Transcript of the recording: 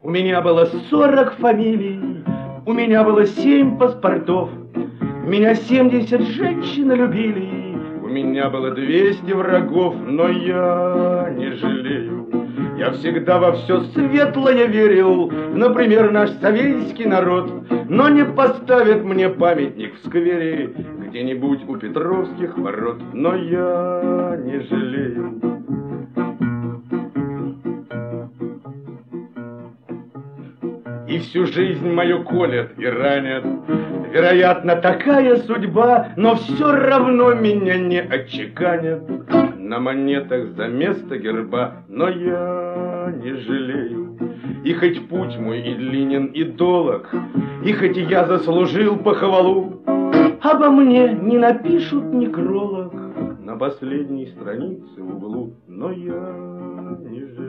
У меня было 40 фамилий, у меня было 7 паспортов, меня 70 женщин любили, у меня было 200 врагов, но я не жалею. Я всегда во все светлое верил, например, наш советский народ, но не поставит мне памятник в сквере где-нибудь у Петровских ворот, но я не жалею. И всю жизнь мою колят и ранят, вероятно, такая судьба, но все равно меня не отчеканят на монетах за место герба, но я не жалею. И хоть путь мой и длинен, и долог, и хоть я заслужил похвалу, обо мне не напишут некролог на последней странице в углу, но я не жалею.